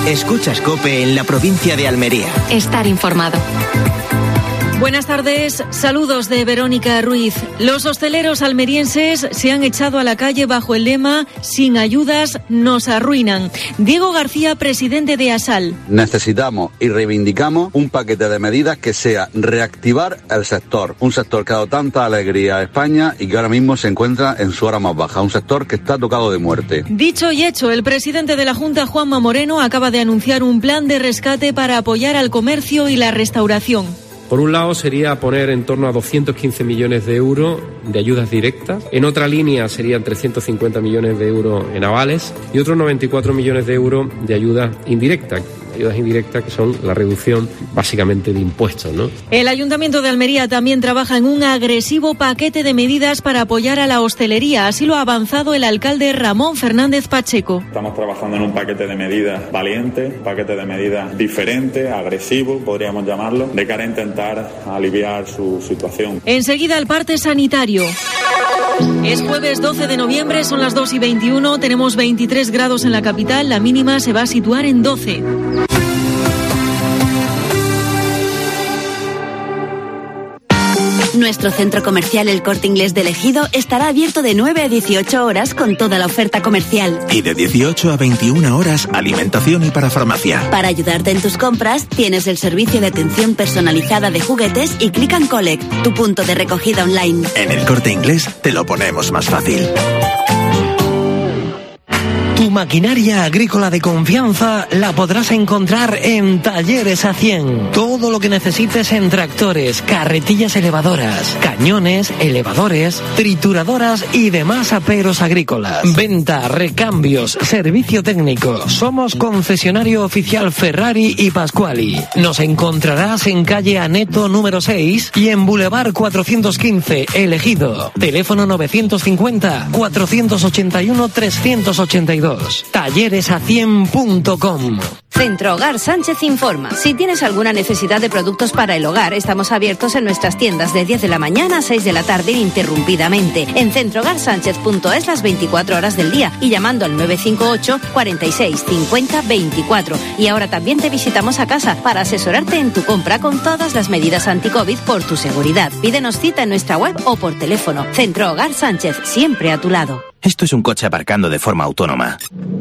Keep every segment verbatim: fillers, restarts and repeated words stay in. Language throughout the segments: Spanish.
Escuchas COPE en la provincia de Almería. Estar informado. Buenas tardes, saludos de Verónica Ruiz. Los hosteleros almerienses se han echado a la calle bajo el lema "Sin ayudas nos arruinan". Diego García, presidente de ASAL. Necesitamos y reivindicamos un paquete de medidas que sea reactivar el sector. Un sector que ha dado tanta alegría a España y que ahora mismo se encuentra en su hora más baja. Un sector que está tocado de muerte. Dicho y hecho, el presidente de la Junta, Juanma Moreno, acaba de anunciar un plan de rescate para apoyar al comercio y la restauración. Por un lado sería poner en torno a doscientos quince millones de euros de ayudas directas. En otra línea serían trescientos cincuenta millones de euros en avales y otros noventa y cuatro millones de euros de ayudas indirectas. Ayudas indirectas que son la reducción básicamente de impuestos, ¿no? El Ayuntamiento de Almería también trabaja en un agresivo paquete de medidas para apoyar a la hostelería. Así lo ha avanzado el alcalde Ramón Fernández Pacheco. Estamos trabajando en un paquete de medidas valiente, un paquete de medidas diferente, agresivo, podríamos llamarlo, de cara a intentar aliviar su situación. Enseguida el parte sanitario. Es jueves doce de noviembre, son las dos y veintiuno, tenemos veintitrés grados en la capital, la mínima se va a situar en doce. Nuestro centro comercial El Corte Inglés del Ejido estará abierto de nueve a dieciocho horas con toda la oferta comercial. Y de dieciocho a veintiuna horas, alimentación y parafarmacia. Para ayudarte en tus compras, tienes el servicio de atención personalizada de juguetes y Click and Collect, tu punto de recogida online. En El Corte Inglés te lo ponemos más fácil. Tu maquinaria agrícola de confianza la podrás encontrar en Talleres A cien. Todo lo que necesites en tractores, carretillas elevadoras, cañones, elevadores, trituradoras y demás aperos agrícolas. Venta, recambios, servicio técnico. Somos concesionario oficial Ferrari y Pasquali. Nos encontrarás en calle Aneto número seis y en Boulevard cuatrocientos quince, El Ejido. Teléfono novecientos cincuenta, cuatrocientos ochenta y uno, trescientos ochenta y dos. talleres a cien punto com. Centro Hogar Sánchez informa. Si tienes alguna necesidad de productos para el hogar, estamos abiertos en nuestras tiendas de diez de la mañana a seis de la tarde ininterrumpidamente. En centro hogar sánchez punto es las veinticuatro horas del día y llamando al nueve cinco ocho, cuarenta y seis, cincuenta, veinticuatro. Y ahora también te visitamos a casa para asesorarte en tu compra con todas las medidas anti-COVID por tu seguridad. Pídenos cita en nuestra web o por teléfono. Centro Hogar Sánchez, siempre a tu lado. Esto es un coche aparcando de forma autónoma.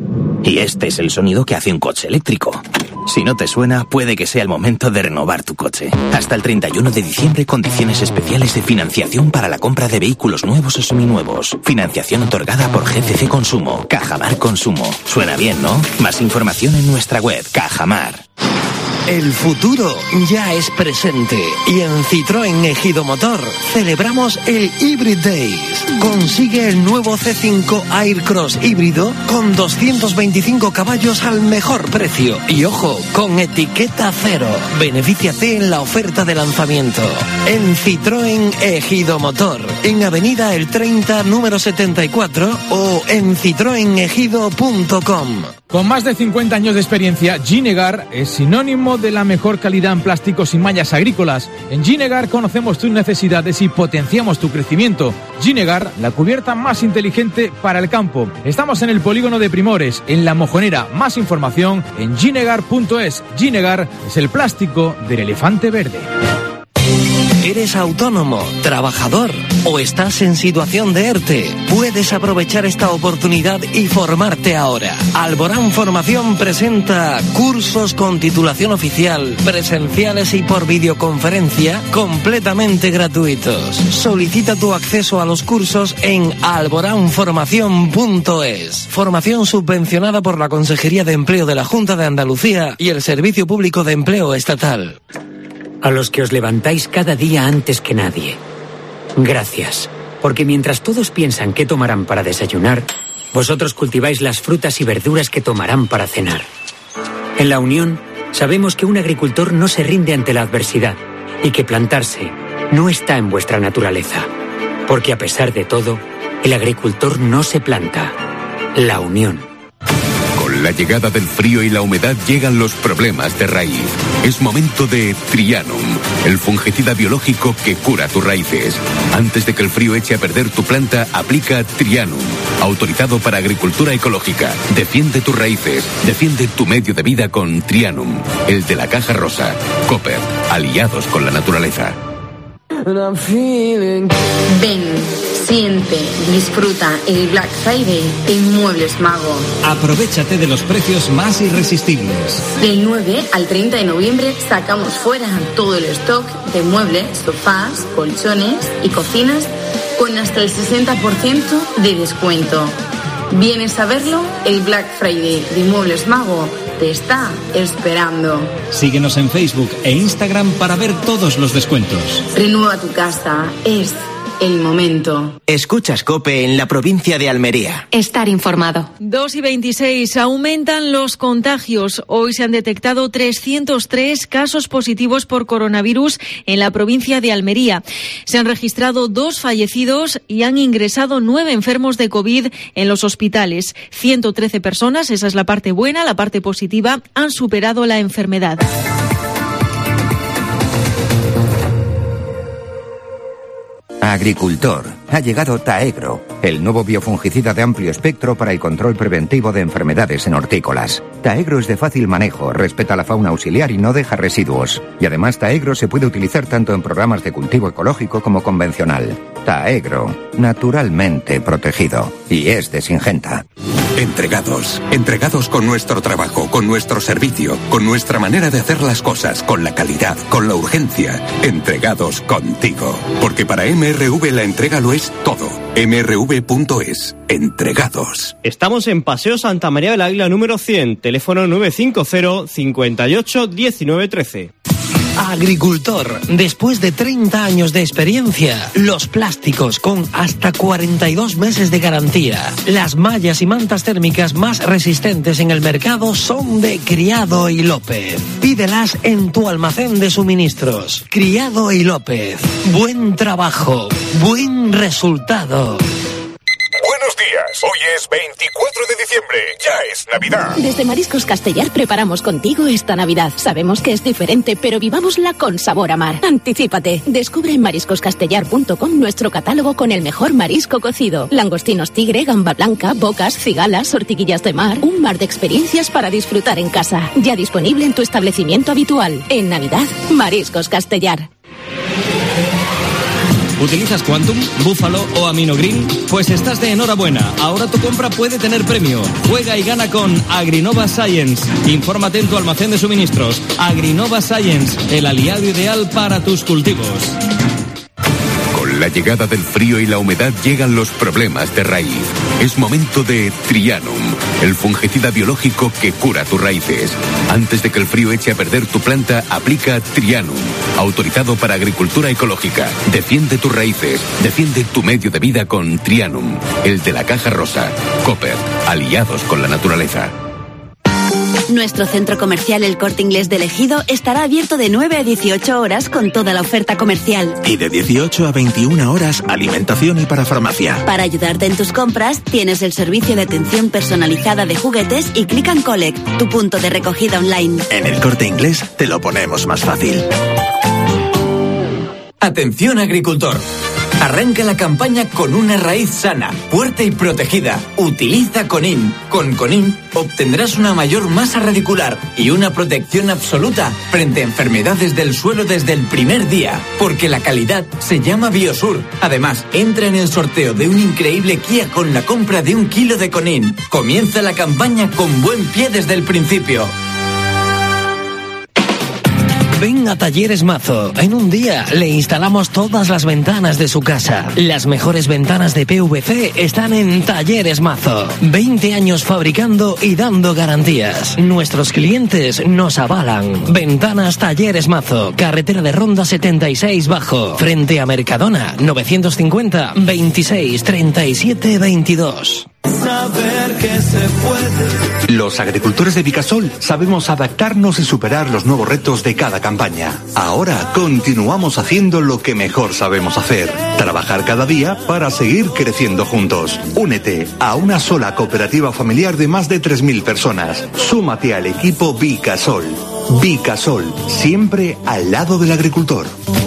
Y este es el sonido que hace un coche eléctrico. Si no te suena, puede que sea el momento de renovar tu coche. Hasta el treinta y uno de diciembre, condiciones especiales de financiación para la compra de vehículos nuevos o seminuevos. Financiación otorgada por G C C Consumo. Cajamar Consumo. Suena bien, ¿no? Más información en nuestra web, Cajamar. El futuro ya es presente y en Citroën Ejido Motor celebramos el Hybrid Days. Consigue el nuevo C cinco Aircross híbrido con doscientos veinticinco caballos al mejor precio y ojo, con etiqueta cero. Benefíciate en la oferta de lanzamiento. En Citroën Ejido Motor, en Avenida El treinta, número setenta y cuatro o en citroen ejido punto com. Con más de cincuenta años de experiencia, Ginegar es sinónimo de la mejor calidad en plásticos y mallas agrícolas. En Ginegar conocemos tus necesidades y potenciamos tu crecimiento. Ginegar, la cubierta más inteligente para el campo. Estamos en el polígono de Primores, en La Mojonera. Más información en ginegar punto es. Ginegar es el plástico del elefante verde. ¿Eres autónomo, trabajador o estás en situación de ERTE? Puedes aprovechar esta oportunidad y formarte ahora. Alborán Formación presenta cursos con titulación oficial, presenciales y por videoconferencia, completamente gratuitos. Solicita tu acceso a los cursos en alborán formación punto es. Formación subvencionada por la Consejería de Empleo de la Junta de Andalucía y el Servicio Público de Empleo Estatal. A los que os levantáis cada día antes que nadie. Gracias, porque mientras todos piensan qué tomarán para desayunar, vosotros cultiváis las frutas y verduras que tomarán para cenar. En La Unión, sabemos que un agricultor no se rinde ante la adversidad y que plantarse no está en vuestra naturaleza. Porque a pesar de todo, el agricultor no se planta. La Unión. Con la llegada del frío y la humedad llegan los problemas de raíz. Es momento de Trianum, el fungicida biológico que cura tus raíces. Antes de que el frío eche a perder tu planta, aplica Trianum, autorizado para agricultura ecológica. Defiende tus raíces, defiende tu medio de vida con Trianum, el de la caja rosa. Copper, aliados con la naturaleza. Ven, siente, disfruta el Black Friday en Muebles Mago. Aprovéchate de los precios más irresistibles. Del nueve al treinta de noviembre sacamos fuera todo el stock de muebles, sofás, colchones y cocinas con hasta el sesenta por ciento de descuento. ¿Vienes a verlo? El Black Friday de Muebles Mago te está esperando. Síguenos en Facebook e Instagram para ver todos los descuentos. Renueva tu casa. Es el momento. Escuchas COPE en la provincia de Almería. Estar informado. dos y veintiséis. Aumentan los contagios. Hoy se han detectado trescientos tres casos positivos por coronavirus en la provincia de Almería. Se han registrado dos fallecidos y han ingresado nueve enfermos de COVID en los hospitales. ciento trece personas, esa es la parte buena. La parte positiva, han superado la enfermedad. Agricultor, ha llegado Taegro, el nuevo biofungicida de amplio espectro para el control preventivo de enfermedades en hortícolas. Taegro es de fácil manejo, respeta la fauna auxiliar y no deja residuos. Y además Taegro se puede utilizar tanto en programas de cultivo ecológico como convencional. Taegro, naturalmente protegido. Y es de Syngenta. Entregados, entregados con nuestro trabajo, con nuestro servicio, con nuestra manera de hacer las cosas, con la calidad, con la urgencia. Entregados contigo. Porque para M R V la entrega lo es todo. M R V punto es. Entregados. Estamos en Paseo Santa María del Águila número cien, teléfono nueve cinco cero, cincuenta y ocho, diecinueve trece. Agricultor, después de treinta años de experiencia, los plásticos con hasta cuarenta y dos meses de garantía. Las mallas y mantas térmicas más resistentes en el mercado son de Criado y López. Pídelas en tu almacén de suministros. Criado y López. Buen trabajo, buen resultado. Buenos días, hoy es veinticuatro de diciembre, ya es Navidad. Desde Mariscos Castellar preparamos contigo esta Navidad. Sabemos que es diferente, pero vivámosla con sabor a mar. Anticípate, descubre en mariscos castellar punto com nuestro catálogo con el mejor marisco cocido. Langostinos tigre, gamba blanca, bocas, cigalas, ortiguillas de mar. Un mar de experiencias para disfrutar en casa. Ya disponible en tu establecimiento habitual. En Navidad, Mariscos Castellar. ¿Utilizas Quantum, Búfalo o Aminogreen? Pues estás de enhorabuena. Ahora tu compra puede tener premio. Juega y gana con Agrinova Science. Infórmate en tu almacén de suministros. Agrinova Science, el aliado ideal para tus cultivos. Con la llegada del frío y la humedad llegan los problemas de raíz. Es momento de Trianum, el fungicida biológico que cura tus raíces. Antes de que el frío eche a perder tu planta, aplica Trianum, autorizado para agricultura ecológica. Defiende tus raíces, defiende tu medio de vida con Trianum, el de la caja rosa. Copper, aliados con la naturaleza. Nuestro centro comercial El Corte Inglés de Ejido estará abierto de nueve a dieciocho horas con toda la oferta comercial. Y de dieciocho a veintiuna horas, alimentación y para farmacia. Para ayudarte en tus compras, tienes el servicio de atención personalizada de juguetes y Click and Collect, tu punto de recogida online. En El Corte Inglés te lo ponemos más fácil. Atención agricultor. Arranca la campaña con una raíz sana, fuerte y protegida. Utiliza Conin. Con Conin obtendrás una mayor masa radicular y una protección absoluta frente a enfermedades del suelo desde el primer día. Porque la calidad se llama Biosur. Además, entra en el sorteo de un increíble Kia con la compra de un kilo de Conin. Comienza la campaña con buen pie desde el principio. Ven a Talleres Mazo. En un día le instalamos todas las ventanas de su casa. Las mejores ventanas de P V C están en Talleres Mazo. veinte años fabricando y dando garantías. Nuestros clientes nos avalan. Ventanas Talleres Mazo. Carretera de Ronda setenta y seis Bajo. Frente a Mercadona. novecientos cincuenta, veintiséis, treinta y siete, veintidós. Saber que se puede. Los agricultores de Vicasol sabemos adaptarnos y superar los nuevos retos de cada campaña. Ahora continuamos haciendo lo que mejor sabemos hacer. Trabajar cada día para seguir creciendo juntos. Únete a una sola cooperativa familiar de más de tres mil personas. Súmate al equipo Vicasol. Vicasol, siempre al lado del agricultor.